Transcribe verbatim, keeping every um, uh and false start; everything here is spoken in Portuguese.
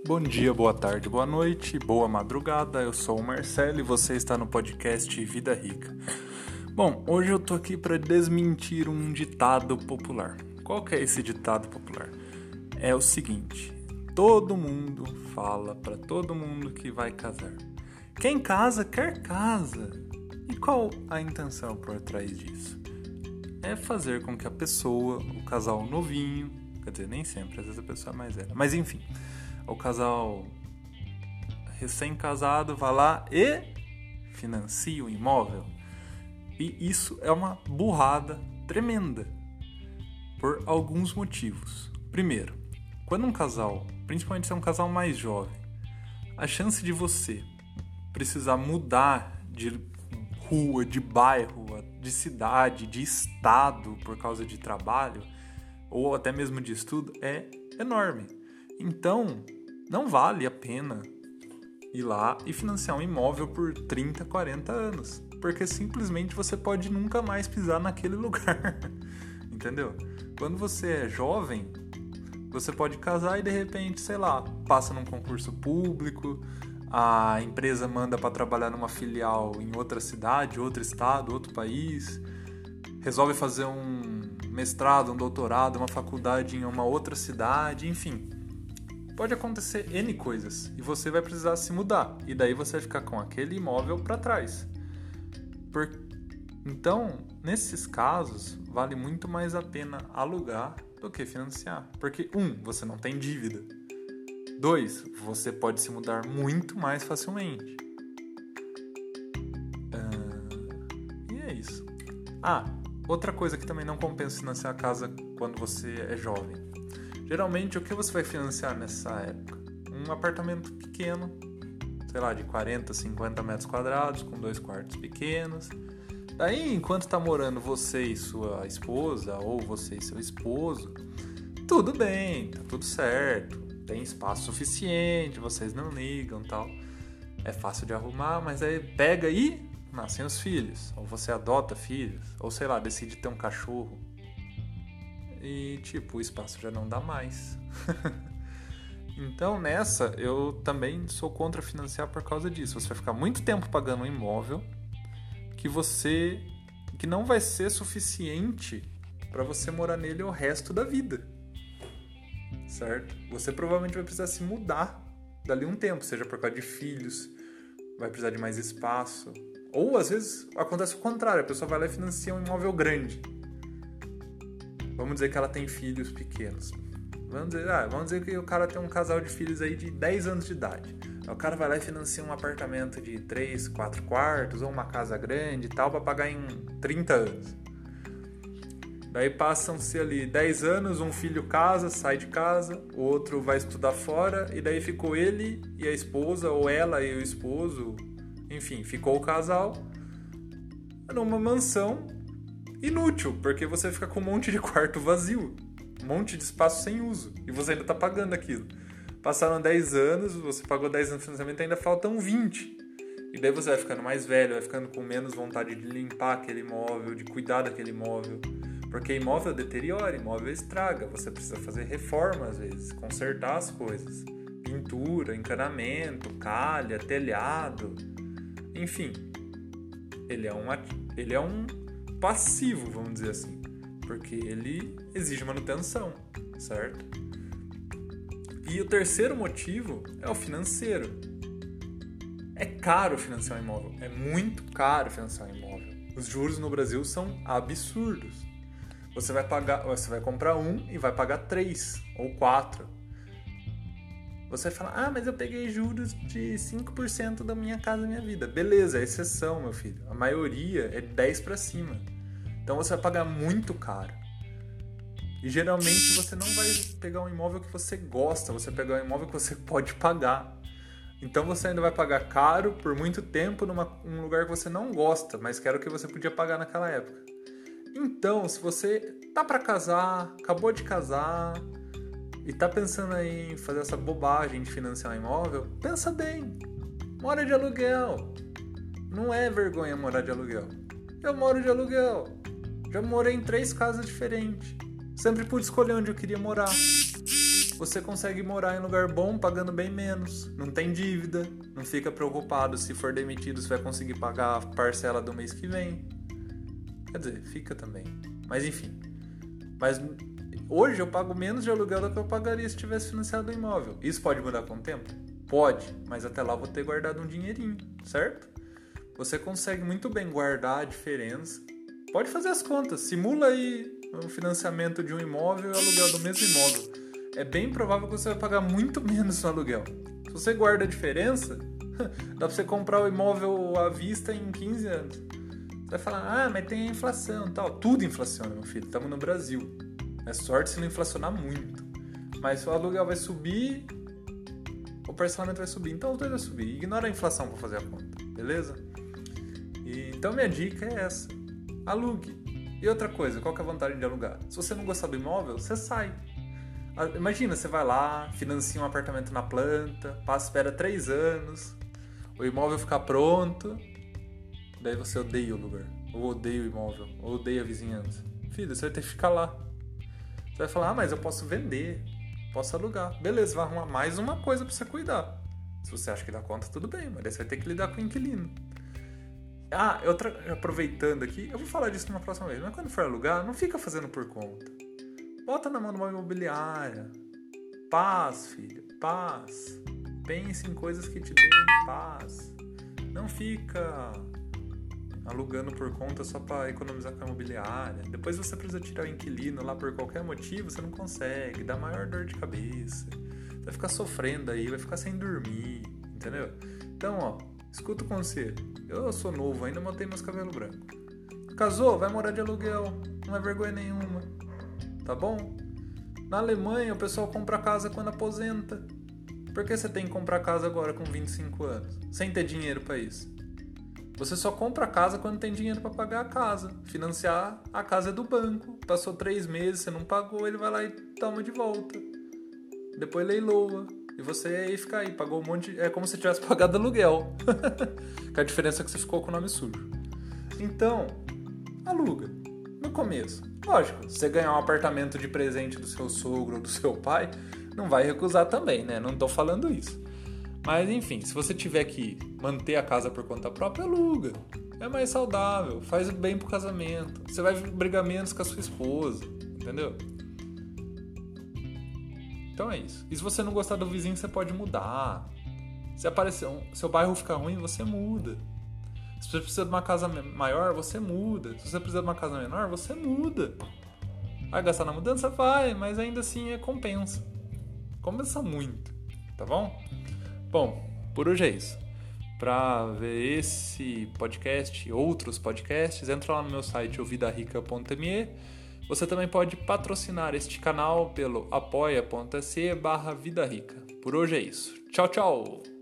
Bom dia, boa tarde, boa noite, boa madrugada. Eu sou o Marcelo e você está no podcast Vida Rica. Bom, hoje eu tô aqui para desmentir um ditado popular. Qual que é esse ditado popular? É o seguinte: todo mundo fala para todo mundo que vai casar. Quem casa quer casa. E qual a intenção por trás disso? É fazer com que a pessoa, o casal novinho, quer dizer, nem sempre, às vezes a pessoa é mais velha, mas enfim, o casal recém-casado vai lá e financia o imóvel. E isso é uma burrada tremenda, por alguns motivos. Primeiro, quando um casal, principalmente se é um casal mais jovem, a chance de você precisar mudar de rua, de bairro, de cidade, de estado por causa de trabalho ou até mesmo de estudo é enorme. Então, não vale a pena ir lá e financiar um imóvel por trinta, quarenta anos, porque simplesmente você pode nunca mais pisar naquele lugar, entendeu? Quando você é jovem, você pode casar e de repente, sei lá, passa num concurso público, a empresa manda para trabalhar numa filial em outra cidade, outro estado, outro país, resolve fazer um mestrado, um doutorado, uma faculdade em uma outra cidade, enfim. Pode acontecer N coisas e você vai precisar se mudar. E daí você vai ficar com aquele imóvel para trás. Por... Então, nesses casos, vale muito mais a pena alugar do que financiar. Porque, um, você não tem dívida. Dois, você pode se mudar muito mais facilmente. Uh... E é isso. Ah, outra coisa que também não compensa financiar a casa quando você é jovem. Geralmente, o que você vai financiar nessa época? Um apartamento pequeno, sei lá, de quarenta, cinquenta metros quadrados, com dois quartos pequenos. Daí, enquanto tá morando você e sua esposa, ou você e seu esposo, tudo bem, tá tudo certo, tem espaço suficiente, vocês não ligam e tal. É fácil de arrumar, mas aí pega e nascem os filhos, ou você adota filhos, ou sei lá, decide ter um cachorro. E, tipo, o espaço já não dá mais. Então, nessa, eu também sou contra financiar por causa disso. Você vai ficar muito tempo pagando um imóvel que você... que não vai ser suficiente para você morar nele o resto da vida. Certo? Você provavelmente vai precisar se mudar dali um tempo, seja por causa de filhos, vai precisar de mais espaço. Ou, às vezes, acontece o contrário. A pessoa vai lá e financia um imóvel grande. Vamos dizer que ela tem filhos pequenos. Vamos dizer, ah, vamos dizer que o cara tem um casal de filhos aí de dez anos de idade. Aí o cara vai lá e financia um apartamento de três, quatro quartos ou uma casa grande e tal para pagar em trinta anos. Daí passam-se ali dez anos, um filho casa, sai de casa, o outro vai estudar fora e daí ficou ele e a esposa, ou ela e o esposo, enfim, ficou o casal numa mansão inútil, porque você fica com um monte de quarto vazio, um monte de espaço sem uso, e você ainda tá pagando aquilo. Passaram dez anos, você pagou dez anos de financiamento, ainda faltam vinte. E daí você vai ficando mais velho, vai ficando com menos vontade de limpar aquele imóvel, de cuidar daquele imóvel. Porque imóvel deteriora, imóvel estraga, você precisa fazer reforma às vezes, consertar as coisas. Pintura, encanamento, calha, telhado, enfim. Ele é um, ele é um passivo, vamos dizer assim, porque ele exige manutenção, certo? E o terceiro motivo é o financeiro. É caro financiar um imóvel, é muito caro financiar um imóvel. Os juros no Brasil são absurdos. Você vai pagar, você vai comprar um e vai pagar três ou quatro. Você vai falar, ah, mas eu peguei juros de cinco por cento da minha casa, da minha vida. Beleza, é exceção, meu filho. A maioria é dez para cima. Então você vai pagar muito caro. E geralmente você não vai pegar um imóvel que você gosta, você vai pegar um imóvel que você pode pagar. Então você ainda vai pagar caro por muito tempo num lugar que você não gosta, mas que era o que você podia pagar naquela época. Então, se você tá para casar, acabou de casar e tá pensando aí em fazer essa bobagem de financiar um imóvel, pensa bem. Mora de aluguel. Não é vergonha morar de aluguel. Eu moro de aluguel. Já morei em três casas diferentes. Sempre pude escolher onde eu queria morar. você consegue morar em lugar bom pagando bem menos, não tem dívida, não fica preocupado se for demitido se vai conseguir pagar a parcela do mês que vem. Quer dizer, fica também. Mas enfim. Mas hoje eu pago menos de aluguel do que eu pagaria se tivesse financiado o imóvel. Isso pode mudar com o tempo? Pode, mas até lá eu vou ter guardado um dinheirinho, certo? Você consegue muito bem guardar a diferença. Pode fazer as contas, simula aí o financiamento de um imóvel e o aluguel do mesmo imóvel. É bem provável que você vai pagar muito menos no aluguel. Se você guarda a diferença, dá pra você comprar o imóvel à vista em quinze anos. Você vai falar, ah, mas tem a inflação e tal. Tudo inflaciona, meu filho, estamos no Brasil. É sorte se não inflacionar muito. Mas o aluguel vai subir, o parcelamento vai subir, então os dois vai subir. Ignora a inflação para fazer a conta, beleza? E, então minha dica é essa. Alugue. E outra coisa, qual que é a vantagem de alugar? Se você não gostar do imóvel, você sai. Imagina, você vai lá, financia um apartamento na planta, passa, espera três anos, o imóvel fica pronto, daí você odeia o lugar, ou odeia o imóvel, ou odeia a vizinhança. Filho, você vai ter que ficar lá. Você vai falar, ah, mas eu posso vender, posso alugar. Beleza, vai arrumar mais uma coisa pra você cuidar. Se você acha que dá conta, tudo bem, mas daí você vai ter que lidar com o inquilino. Ah, outra, aproveitando aqui, eu vou falar disso numa próxima vez, mas quando for alugar, não fica fazendo por conta. Bota na mão de uma imobiliária. Paz, filho, paz. Pense em coisas que te deem paz. Não fica alugando por conta só para economizar com a imobiliária. Depois você precisa tirar o inquilino lá por qualquer motivo, você não consegue, dá maior dor de cabeça. Vai ficar sofrendo aí, vai ficar sem dormir, entendeu? Então, ó, escuta o conselho. Eu sou novo, ainda mantenho meus cabelos brancos. Casou, vai morar de aluguel, não é vergonha nenhuma, tá bom? Na Alemanha, o pessoal compra casa quando aposenta. Por que você tem que comprar casa agora com vinte e cinco anos, sem ter dinheiro para isso? Você só compra a casa quando tem dinheiro para pagar a casa. Financiar a casa é do banco. Passou três meses, você não pagou, ele vai lá e toma de volta. Depois leiloa. E você aí fica aí, pagou um monte de... É como se tivesse pagado aluguel. Com a diferença é que você ficou com o nome sujo. Então, aluga. No começo. Lógico, se você ganhar um apartamento de presente do seu sogro ou do seu pai, não vai recusar também, né? Não tô falando isso. Mas enfim, se você tiver que manter a casa por conta própria, aluga. É mais saudável, faz bem pro casamento. Você vai brigar menos com a sua esposa, entendeu? Então é isso. E se você não gostar do vizinho, você pode mudar. Se aparecer um, seu bairro ficar ruim, você muda. Se você precisa de uma casa maior, você muda. Se você precisa de uma casa menor, você muda. Vai gastar na mudança? Vai, mas ainda assim é compensa. Compensa muito, tá bom? Bom, por hoje é isso. Para ver esse podcast e outros podcasts, entra lá no meu site o vida rica ponto me. Você também pode patrocinar este canal pelo apoia.se barra Vida Rica. Por hoje é isso. Tchau, tchau!